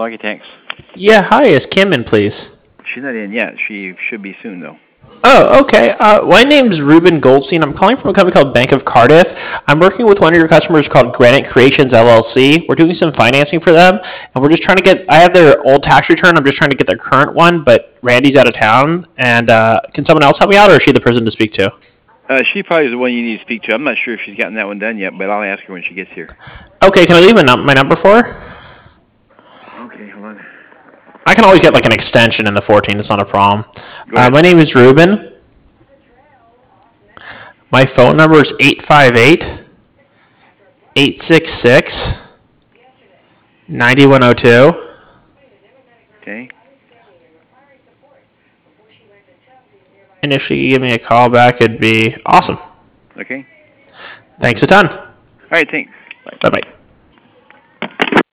Architects. Yeah, hi, is Kim in, please? She's not in yet. She should be soon, though. Oh, okay. My name's Ruben Goldstein. I'm calling from a company called Bank of Cardiff. I'm working with one of your customers called Granite Creations LLC. We're doing some financing for them, and we're just trying to I have their old tax return. I'm just trying to get their current one, but Randy's out of town. And can someone else help me out, or is she the person to speak to? She probably is the one you need to speak to. I'm not sure if she's gotten that one done yet, but I'll ask her when she gets here. Okay, can I leave my number for her? Okay, hold on. I can always get like an extension in the 14. It's not a problem. Go ahead. My name is Ruben. My phone number is 858-866-9102. Okay. And if she could give me a call back, it'd be awesome. Okay. Thanks a ton. All right, thanks. Bye. Bye-bye.